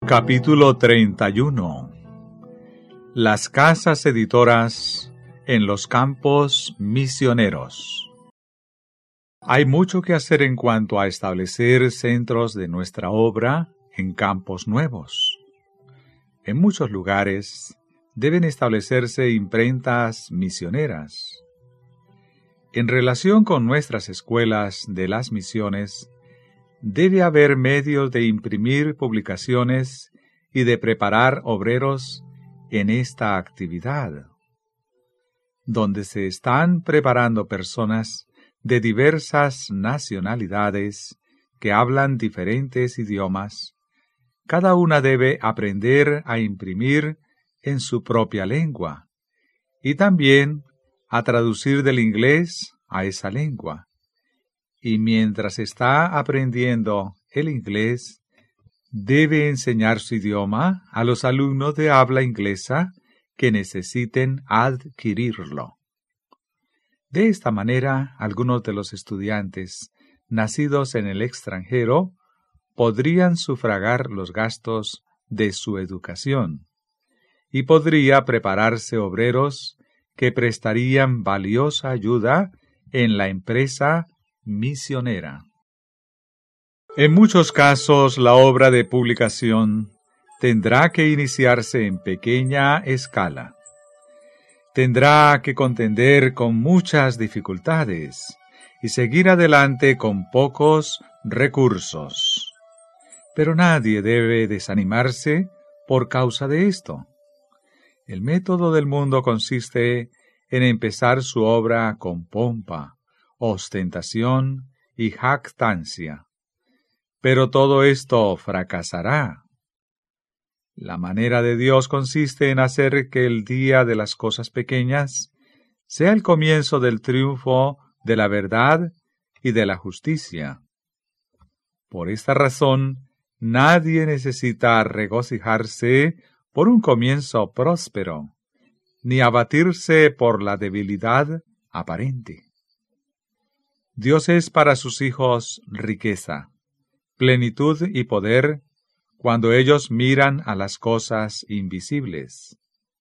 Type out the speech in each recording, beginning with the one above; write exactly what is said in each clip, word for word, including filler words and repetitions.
Capítulo treinta y uno. Las casas editoras en los campos misioneros. Hay mucho que hacer en cuanto a establecer centros de nuestra obra en campos nuevos. En muchos lugares deben establecerse imprentas misioneras. En relación con nuestras escuelas de las misiones, debe haber medios de imprimir publicaciones y de preparar obreros en esta actividad, donde se están preparando personas de diversas nacionalidades que hablan diferentes idiomas. Cada una debe aprender a imprimir en su propia lengua y también a traducir del inglés a esa lengua. Y mientras está aprendiendo el inglés, debe enseñar su idioma a los alumnos de habla inglesa que necesiten adquirirlo. De esta manera, algunos de los estudiantes nacidos en el extranjero podrían sufragar los gastos de su educación y podría prepararse obreros que prestarían valiosa ayuda en la empresa misionera. En muchos casos, la obra de publicación tendrá que iniciarse en pequeña escala. Tendrá que contender con muchas dificultades y seguir adelante con pocos recursos. Pero nadie debe desanimarse por causa de esto. El método del mundo consiste en empezar su obra con pompa, ostentación y jactancia. Pero todo esto fracasará. La manera de Dios consiste en hacer que el día de las cosas pequeñas sea el comienzo del triunfo de la verdad y de la justicia. Por esta razón, nadie necesita regocijarse por un comienzo próspero, ni abatirse por la debilidad aparente. Dios es para sus hijos riqueza, plenitud y poder cuando ellos miran a las cosas invisibles.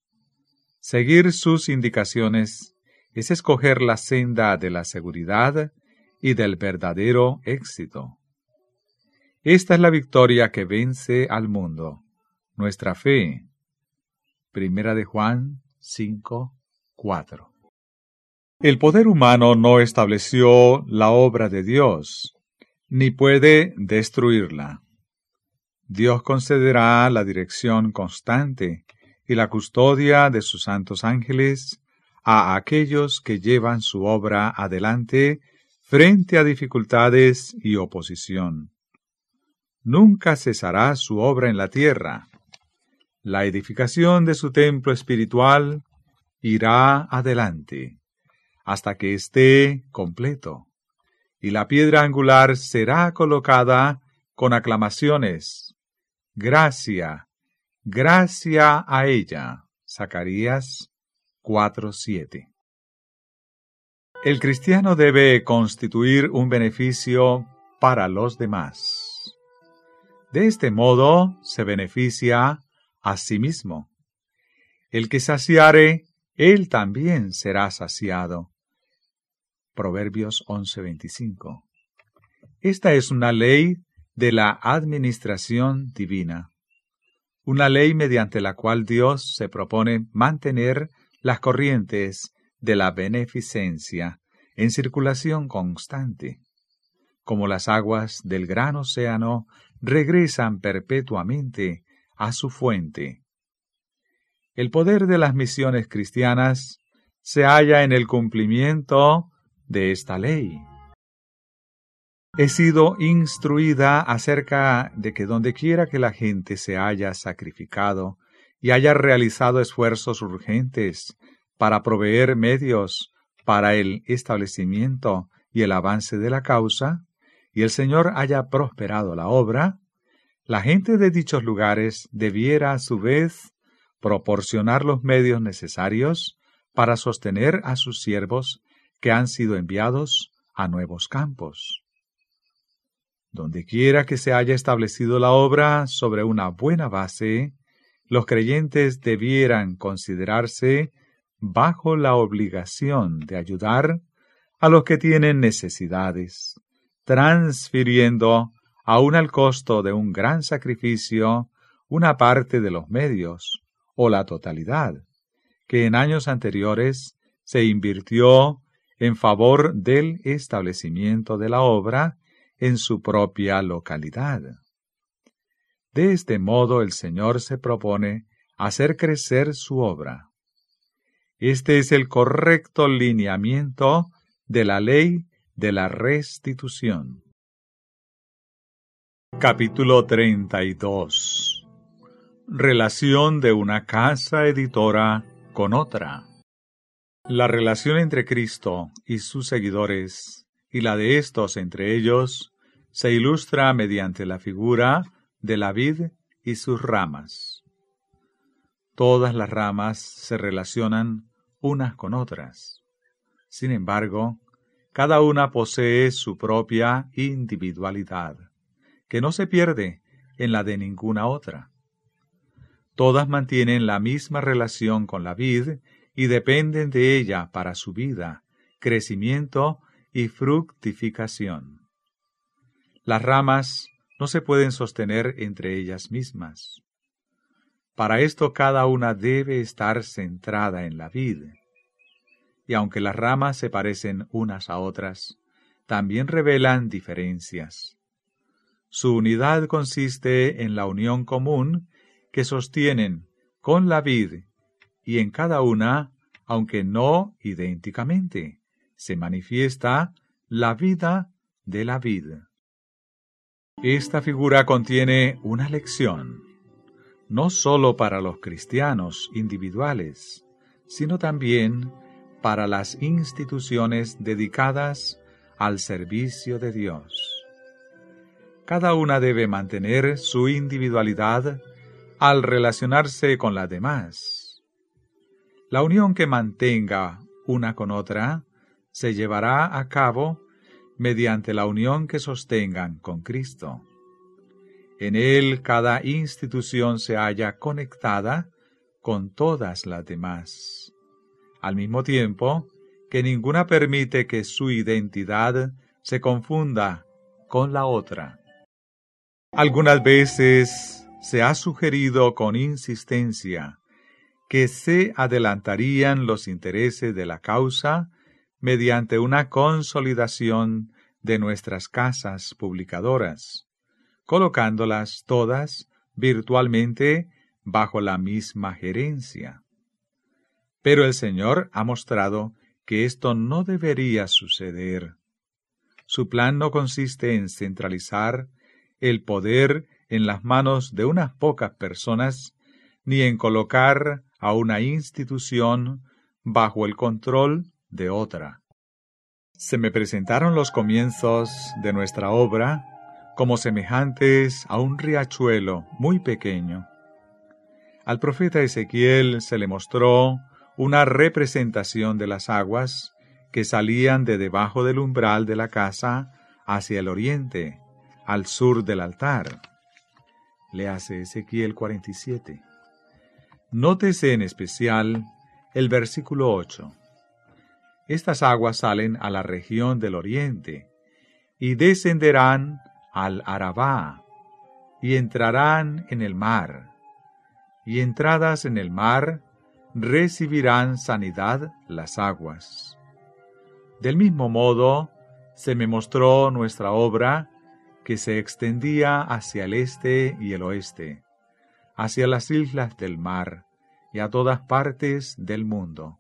Seguir sus indicaciones es escoger la senda de la seguridad y del verdadero éxito. Esta es la victoria que vence al mundo, nuestra fe. Primera de Juan cinco, cuatro. El poder humano no estableció la obra de Dios, ni puede destruirla. Dios concederá la dirección constante y la custodia de sus santos ángeles a aquellos que llevan su obra adelante frente a dificultades y oposición. Nunca cesará su obra en la tierra. La edificación de su templo espiritual irá adelante hasta que esté completo, y la piedra angular será colocada con aclamaciones. Gracia, gracia a ella. Zacarías cuatro siete. El cristiano debe constituir un beneficio para los demás. De este modo se beneficia a sí mismo. El que saciare, él también será saciado. Proverbios once veinticinco. Esta es una ley de la administración divina, una ley mediante la cual Dios se propone mantener las corrientes de la beneficencia en circulación constante. Como las aguas del gran océano regresan perpetuamente a su fuente. El poder de las misiones cristianas se halla en el cumplimiento de esta ley. He sido instruida acerca de que dondequiera que la gente se haya sacrificado y haya realizado esfuerzos urgentes para proveer medios para el establecimiento y el avance de la causa, y el Señor haya prosperado la obra, la gente de dichos lugares debiera a su vez proporcionar los medios necesarios para sostener a sus siervos que han sido enviados a nuevos campos. Donde quiera que se haya establecido la obra sobre una buena base, los creyentes debieran considerarse bajo la obligación de ayudar a los que tienen necesidades, transfiriendo, aun al costo de un gran sacrificio, una parte de los medios, o la totalidad, que en años anteriores se invirtió en favor del establecimiento de la obra en su propia localidad. De este modo el Señor se propone hacer crecer su obra. Este es el correcto lineamiento de la ley de la restitución. Capítulo treinta y dos. Relación de una casa editora con otra. La relación entre Cristo y sus seguidores, y la de éstos entre ellos, se ilustra mediante la figura de la vid y sus ramas. Todas las ramas se relacionan unas con otras. Sin embargo, cada una posee su propia individualidad, que no se pierde en la de ninguna otra. Todas mantienen la misma relación con la vid y dependen de ella para su vida, crecimiento y fructificación. Las ramas no se pueden sostener entre ellas mismas. Para esto cada una debe estar centrada en la vid. Y aunque las ramas se parecen unas a otras, también revelan diferencias. Su unidad consiste en la unión común que sostienen con la vid, y en cada una, aunque no idénticamente, se manifiesta la vida de la vid. Esta figura contiene una lección, no sólo para los cristianos individuales, sino también para las instituciones dedicadas al servicio de Dios. Cada una debe mantener su individualidad al relacionarse con las demás. La unión que mantenga una con otra se llevará a cabo mediante la unión que sostengan con Cristo. En Él cada institución se halla conectada con todas las demás, al mismo tiempo que ninguna permite que su identidad se confunda con la otra. Algunas veces se ha sugerido con insistencia que se adelantarían los intereses de la causa mediante una consolidación de nuestras casas publicadoras, colocándolas todas virtualmente bajo la misma gerencia. Pero el Señor ha mostrado que esto no debería suceder. Su plan no consiste en centralizar el poder en las manos de unas pocas personas, ni en colocar a una institución bajo el control de otra. Se me presentaron los comienzos de nuestra obra como semejantes a un riachuelo muy pequeño. Al profeta Ezequiel se le mostró una representación de las aguas que salían de debajo del umbral de la casa hacia el oriente, al sur del altar. Léase Ezequiel cuarenta y siete. Nótese en especial el versículo ocho. Estas aguas salen a la región del oriente y descenderán al Arabá y entrarán en el mar, y entradas en el mar recibirán sanidad las aguas. Del mismo modo se me mostró nuestra obra que se extendía hacia el este y el oeste, hacia las islas del mar y a todas partes del mundo.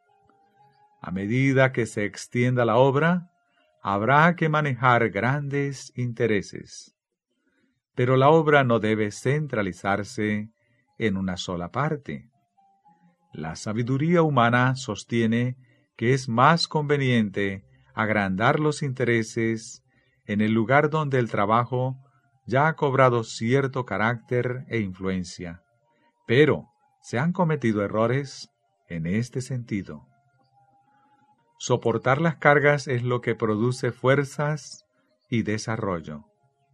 A medida que se extienda la obra, habrá que manejar grandes intereses. Pero la obra no debe centralizarse en una sola parte. La sabiduría humana sostiene que es más conveniente agrandar los intereses en el lugar donde el trabajo ya ha cobrado cierto carácter e influencia, pero se han cometido errores en este sentido. Soportar las cargas es lo que produce fuerzas y desarrollo.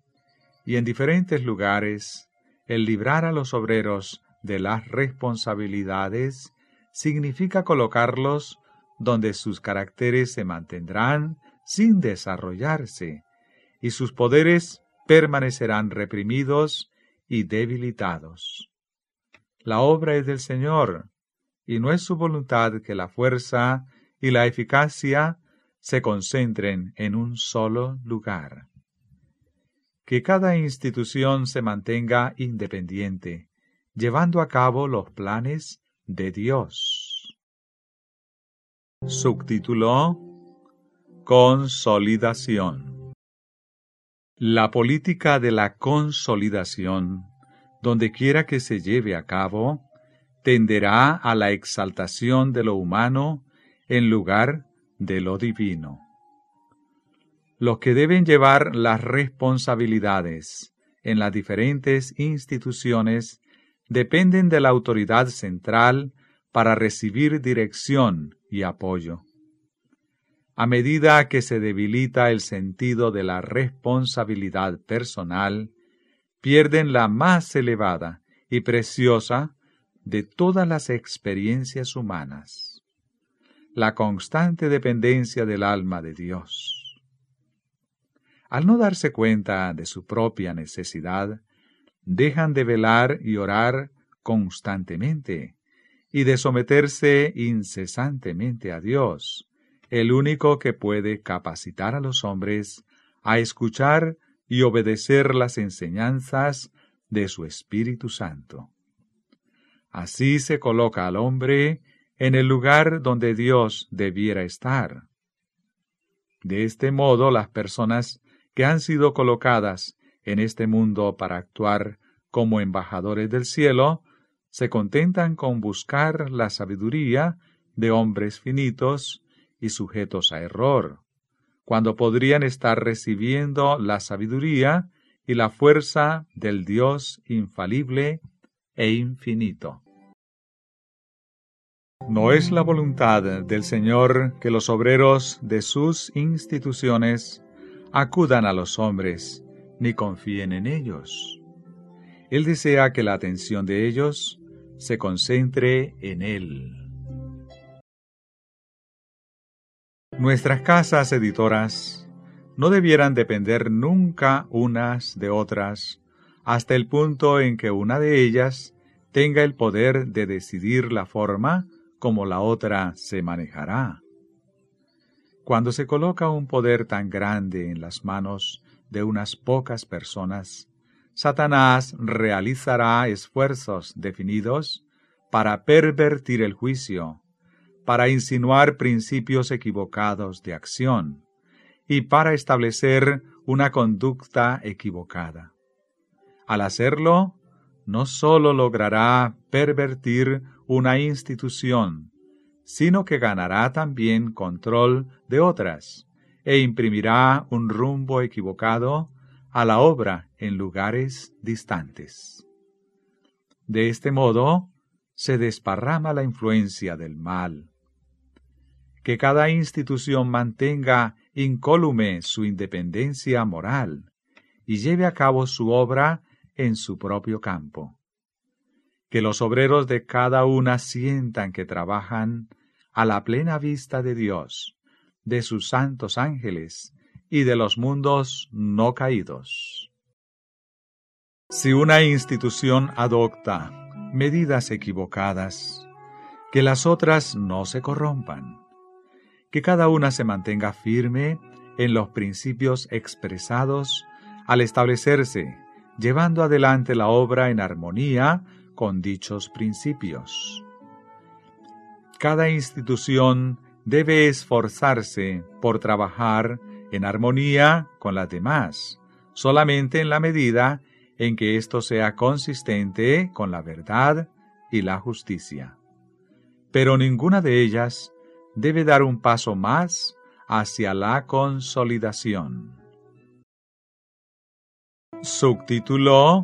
y en diferentes lugares, el librar a los obreros de las responsabilidades significa colocarlos donde sus caracteres se mantendrán sin desarrollarse, y sus poderes permanecerán reprimidos y debilitados. La obra es del Señor, y no es su voluntad que la fuerza y la eficacia se concentren en un solo lugar. Que cada institución se mantenga independiente, llevando a cabo los planes de Dios. Subtítulo: Consolidación. La política de la consolidación, donde quiera que se lleve a cabo, tenderá a la exaltación de lo humano en lugar de lo divino. Los que deben llevar las responsabilidades en las diferentes instituciones dependen de la autoridad central para recibir dirección y apoyo. A medida que se debilita el sentido de la responsabilidad personal, pierden la más elevada y preciosa de todas las experiencias humanas, la constante dependencia del alma de Dios. Al no darse cuenta de su propia necesidad, dejan de velar y orar constantemente, y de someterse incesantemente a Dios, el único que puede capacitar a los hombres a escuchar y obedecer las enseñanzas de su Espíritu Santo. Así se coloca al hombre en el lugar donde Dios debiera estar. De este modo, las personas que han sido colocadas en este mundo para actuar como embajadores del cielo, se contentan con buscar la sabiduría de hombres finitos y sujetos a error, cuando podrían estar recibiendo la sabiduría y la fuerza del Dios infalible e infinito. No es la voluntad del Señor que los obreros de sus instituciones acudan a los hombres, ni confíen en ellos. Él desea que la atención de ellos se concentre en Él. Nuestras casas editoras no debieran depender nunca unas de otras, hasta el punto en que una de ellas tenga el poder de decidir la forma como la otra se manejará. Cuando se coloca un poder tan grande en las manos de unas pocas personas, Satanás realizará esfuerzos definidos para pervertir el juicio, para insinuar principios equivocados de acción y para establecer una conducta equivocada. Al hacerlo, no sólo logrará pervertir una institución, sino que ganará también control de otras e imprimirá un rumbo equivocado a la obra en lugares distantes. De este modo, se desparrama la influencia del mal. Que cada institución mantenga incólume su independencia moral y lleve a cabo su obra en su propio campo. Que los obreros de cada una sientan que trabajan a la plena vista de Dios, de sus santos ángeles y de los mundos no caídos. Si una institución adopta medidas equivocadas, que las otras no se corrompan, que cada una se mantenga firme en los principios expresados al establecerse, llevando adelante la obra en armonía con dichos principios. Cada institución debe esforzarse por trabajar en armonía con las demás, solamente en la medida en que esto sea consistente con la verdad y la justicia. Pero ninguna de ellas debe dar un paso más hacia la consolidación. Subtítulo: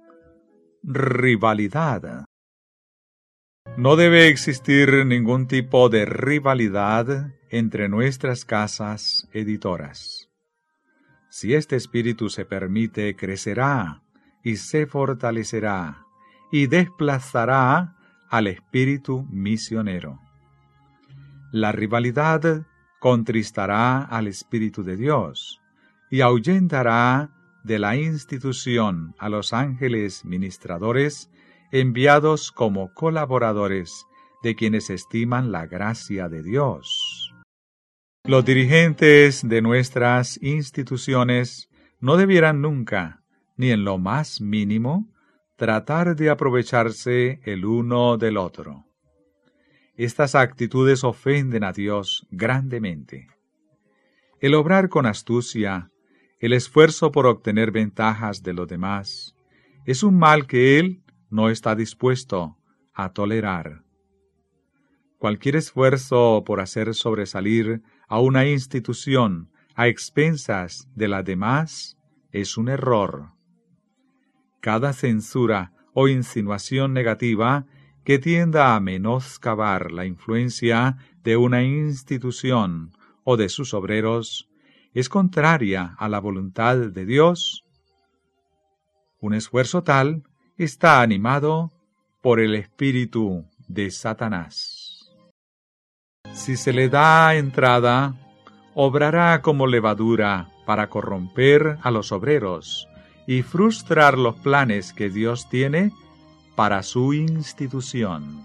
Rivalidad. No debe existir ningún tipo de rivalidad entre nuestras casas editoras. Si este espíritu se permite, crecerá y se fortalecerá y desplazará al espíritu misionero. La rivalidad contristará al Espíritu de Dios y ahuyentará de la institución a los ángeles ministradores enviados como colaboradores de quienes estiman la gracia de Dios. Los dirigentes de nuestras instituciones no debieran nunca, ni en lo más mínimo, tratar de aprovecharse el uno del otro. Estas actitudes ofenden a Dios grandemente. El obrar con astucia, el esfuerzo por obtener ventajas de los demás, es un mal que Él no está dispuesto a tolerar. Cualquier esfuerzo por hacer sobresalir a una institución a expensas de las demás es un error. Cada censura o insinuación negativa que tienda a menoscabar la influencia de una institución o de sus obreros es contraria a la voluntad de Dios. Un esfuerzo tal está animado por el espíritu de Satanás. Si se le da entrada, obrará como levadura para corromper a los obreros y frustrar los planes que Dios tiene para su institución.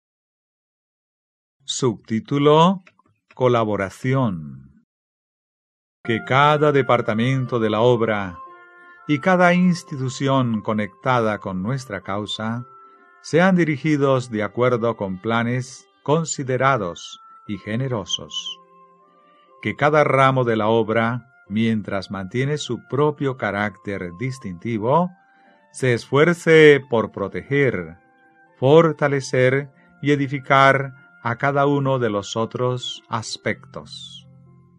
Subtítulo: Colaboración. Que cada departamento de la obra y cada institución conectada con nuestra causa sean dirigidos de acuerdo con planes considerados y generosos. Que cada ramo de la obra, mientras mantiene su propio carácter distintivo, se esfuerce por proteger, fortalecer y edificar a cada uno de los otros aspectos.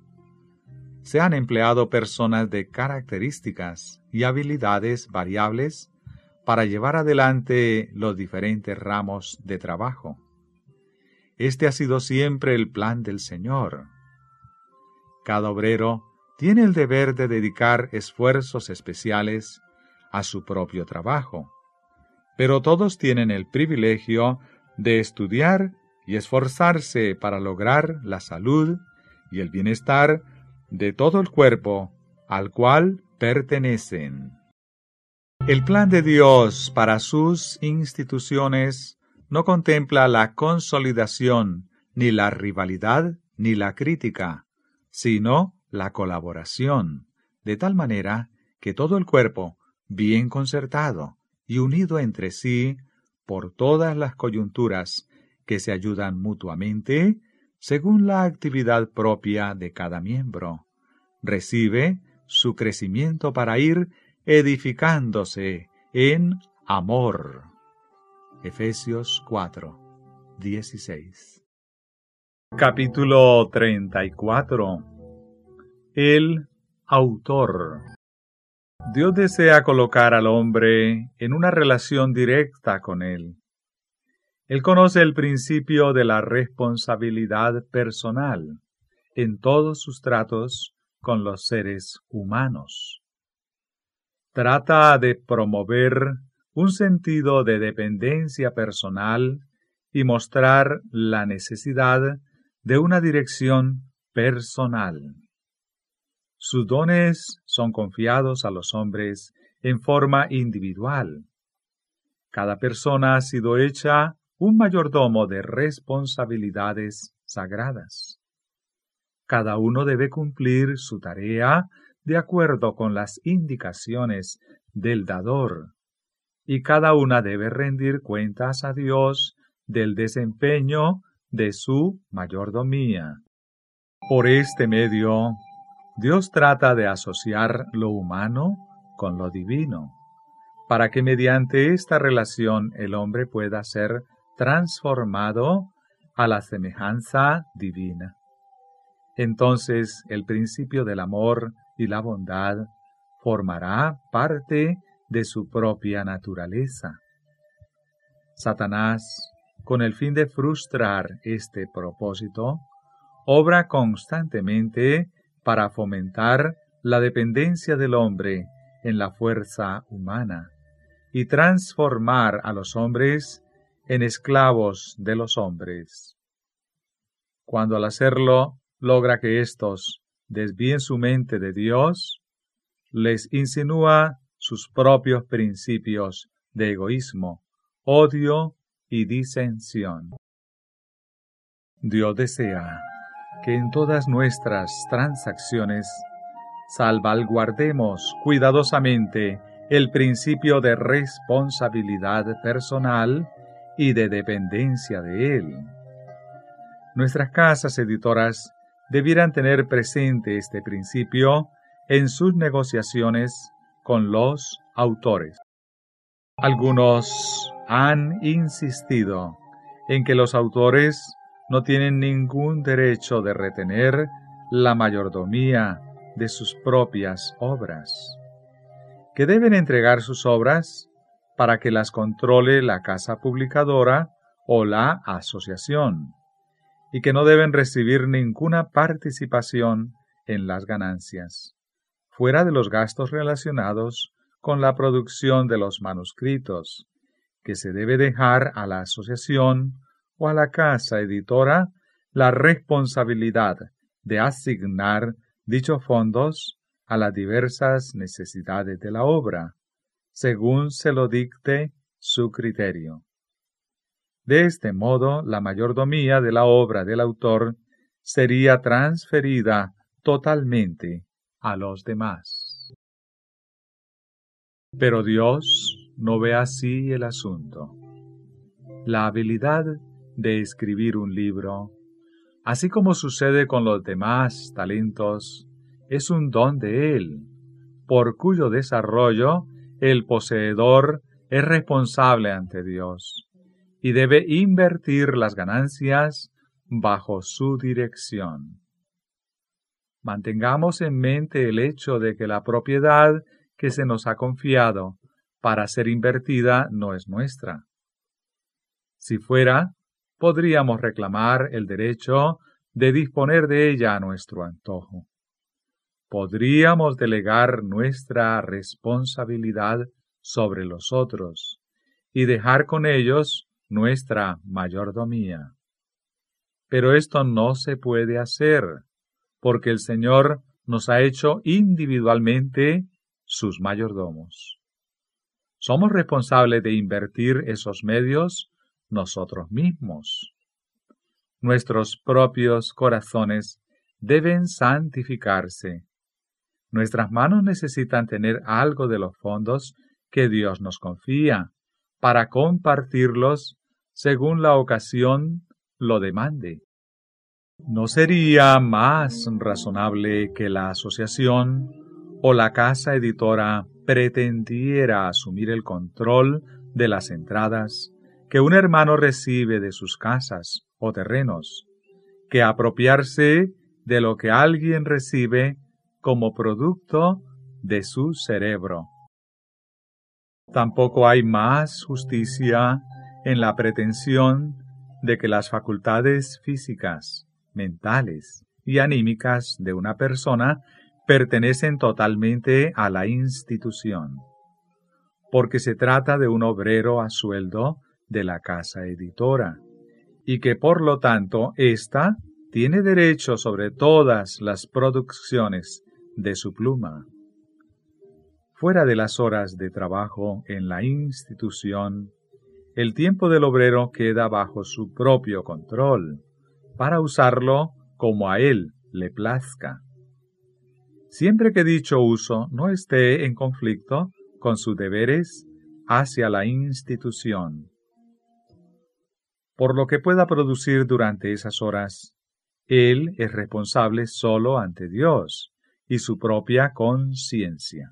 Se han empleado personas de características y habilidades variables para llevar adelante los diferentes ramos de trabajo. Este ha sido siempre el plan del Señor. Cada obrero tiene el deber de dedicar esfuerzos especiales a su propio trabajo, pero todos tienen el privilegio de estudiar y esforzarse para lograr la salud y el bienestar de todo el cuerpo al cual pertenecen. El plan de Dios para sus instituciones no contempla la consolidación, ni la rivalidad, ni la crítica, sino la colaboración, de tal manera que todo el cuerpo, bien concertado y unido entre sí por todas las coyunturas que se ayudan mutuamente, según la actividad propia de cada miembro, recibe su crecimiento para ir edificándose en amor. Efesios cuatro, dieciséis. Capítulo treinta y cuatro. El autor. Dios desea colocar al hombre en una relación directa con Él. Él conoce el principio de la responsabilidad personal en todos sus tratos con los seres humanos. Trata de promover un sentido de dependencia personal y mostrar la necesidad de una dirección personal. Sus dones son confiados a los hombres en forma individual. Cada persona ha sido hecha un mayordomo de responsabilidades sagradas. Cada uno debe cumplir su tarea de acuerdo con las indicaciones del dador, y cada una debe rendir cuentas a Dios del desempeño de su mayordomía. Por este medio, Dios trata de asociar lo humano con lo divino, para que mediante esta relación el hombre pueda ser transformado a la semejanza divina. Entonces el principio del amor y la bondad formará parte de su propia naturaleza. Satanás, con el fin de frustrar este propósito, obra constantemente para fomentar la dependencia del hombre en la fuerza humana y transformar a los hombres en esclavos de los hombres. Cuando al hacerlo logra que éstos desvíen su mente de Dios, les insinúa sus propios principios de egoísmo, odio y disensión. Dios desea que en todas nuestras transacciones salvaguardemos cuidadosamente el principio de responsabilidad personal y de dependencia de Él. Nuestras casas editoras debieran tener presente este principio en sus negociaciones con los autores. Algunos han insistido en que los autores no tienen ningún derecho de retener la mayordomía de sus propias obras, que deben entregar sus obras para que las controle la casa publicadora o la asociación, y que no deben recibir ninguna participación en las ganancias, fuera de los gastos relacionados con la producción de los manuscritos, que se debe dejar a la asociación o a la casa editora la responsabilidad de asignar dichos fondos a las diversas necesidades de la obra, según se lo dicte su criterio. De este modo, la mayordomía de la obra del autor sería transferida totalmente a los demás. Pero Dios no ve así el asunto. La habilidad de escribir un libro, así como sucede con los demás talentos, es un don de Él, por cuyo desarrollo el poseedor es responsable ante Dios y debe invertir las ganancias bajo su dirección. Mantengamos en mente el hecho de que la propiedad que se nos ha confiado para ser invertida no es nuestra. Si fuera, podríamos reclamar el derecho de disponer de ella a nuestro antojo. Podríamos delegar nuestra responsabilidad sobre los otros y dejar con ellos nuestra mayordomía. Pero esto no se puede hacer, porque el Señor nos ha hecho individualmente sus mayordomos. Somos responsables de invertir esos medios nosotros mismos. Nuestros propios corazones deben santificarse. Nuestras manos necesitan tener algo de los fondos que Dios nos confía para compartirlos según la ocasión lo demande. ¿No sería más razonable que la asociación o la casa editora pretendiera asumir el control de las entradas que un hermano recibe de sus casas o terrenos, que apropiarse de lo que alguien recibe como producto de su cerebro? Tampoco hay más justicia en la pretensión de que las facultades físicas, mentales y anímicas de una persona pertenecen totalmente a la institución, porque se trata de un obrero a sueldo de la casa editora, y que por lo tanto ésta tiene derecho sobre todas las producciones de su pluma. Fuera de las horas de trabajo en la institución, el tiempo del obrero queda bajo su propio control, para usarlo como a él le plazca, siempre que dicho uso no esté en conflicto con sus deberes hacia la institución. Por lo que pueda producir durante esas horas, él es responsable solo ante Dios y su propia conciencia.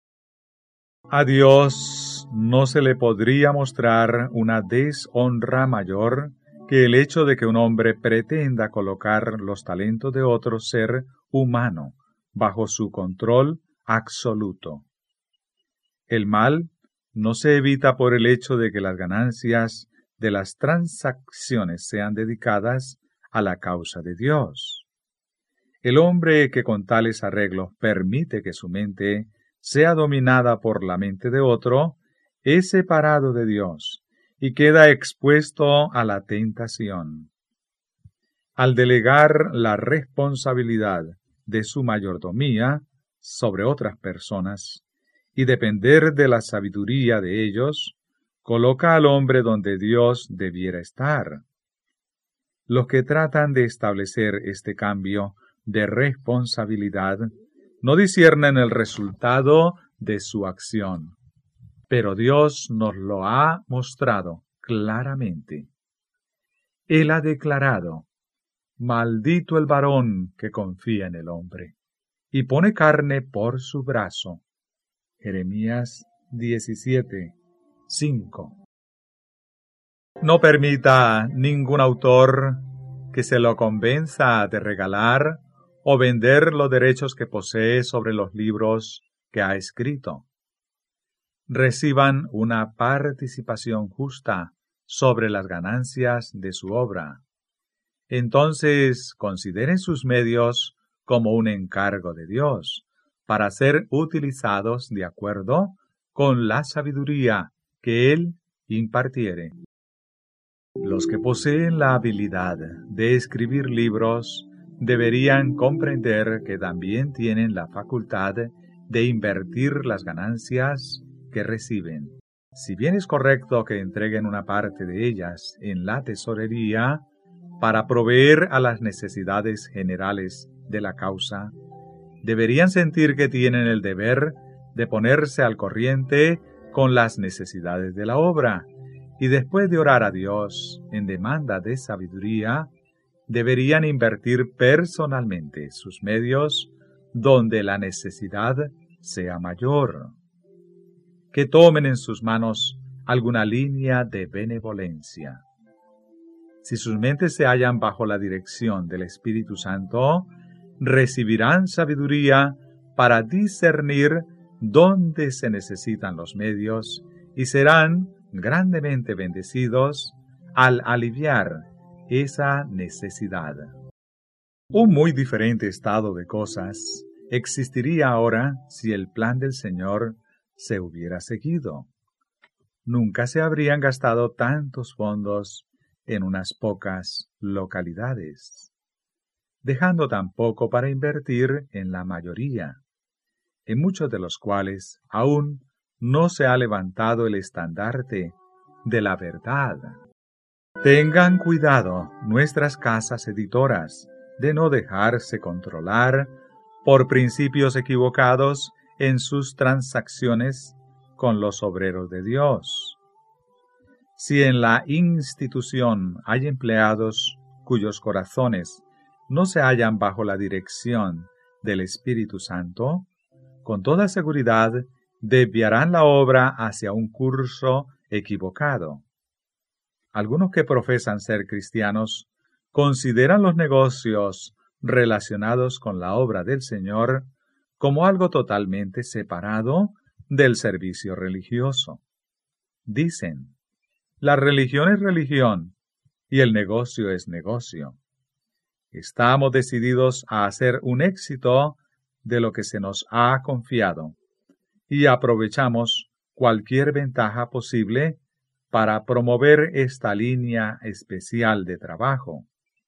A Dios no se le podría mostrar una deshonra mayor que el hecho de que un hombre pretenda colocar los talentos de otro ser humano bajo su control absoluto. El mal no se evita por el hecho de que las ganancias de las transacciones sean dedicadas a la causa de Dios. El hombre que con tales arreglos permite que su mente sea dominada por la mente de otro, es separado de Dios y queda expuesto a la tentación. Al delegar la responsabilidad de su mayordomía sobre otras personas y depender de la sabiduría de ellos, coloca al hombre donde Dios debiera estar. Los que tratan de establecer este cambio de responsabilidad no disciernen el resultado de su acción, pero Dios nos lo ha mostrado claramente. Él ha declarado: maldito el varón que confía en el hombre y pone carne por su brazo. Jeremías diecisiete, cinco. No permita ningún autor que se lo convenza de regalar o vender los derechos que posee sobre los libros que ha escrito. Reciban una participación justa sobre las ganancias de su obra. Entonces consideren sus medios como un encargo de Dios, para ser utilizados de acuerdo con la sabiduría que Él impartiere. Los que poseen la habilidad de escribir libros deberían comprender que también tienen la facultad de invertir las ganancias que reciben. Si bien es correcto que entreguen una parte de ellas en la tesorería para proveer a las necesidades generales de la causa, deberían sentir que tienen el deber de ponerse al corriente con las necesidades de la obra, y después de orar a Dios en demanda de sabiduría, deberían invertir personalmente sus medios donde la necesidad sea mayor. Que tomen en sus manos alguna línea de benevolencia. Si sus mentes se hallan bajo la dirección del Espíritu Santo, recibirán sabiduría para discernir dónde se necesitan los medios y serán grandemente bendecidos al aliviar esa necesidad. Un muy diferente estado de cosas existiría ahora si el plan del Señor se hubiera seguido. Nunca se habrían gastado tantos fondos en unas pocas localidades, dejando tan poco para invertir en la mayoría, en muchos de los cuales aún no se ha levantado el estandarte de la verdad. Tengan cuidado nuestras casas editoras de no dejarse controlar por principios equivocados en sus transacciones con los obreros de Dios. Si en la institución hay empleados cuyos corazones no se hallan bajo la dirección del Espíritu Santo, con toda seguridad desviarán la obra hacia un curso equivocado. Algunos que profesan ser cristianos consideran los negocios relacionados con la obra del Señor como algo totalmente separado del servicio religioso. Dicen: la religión es religión y el negocio es negocio. Estamos decididos a hacer un éxito de lo que se nos ha confiado y aprovechamos cualquier ventaja posible para promover esta línea especial de trabajo.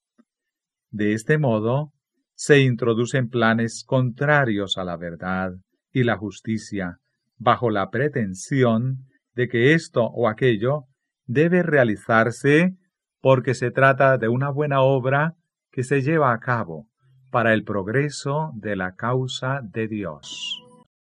De este modo, se introducen planes contrarios a la verdad y la justicia, bajo la pretensión de que esto o aquello debe realizarse porque se trata de una buena obra que se lleva a cabo para el progreso de la causa de Dios.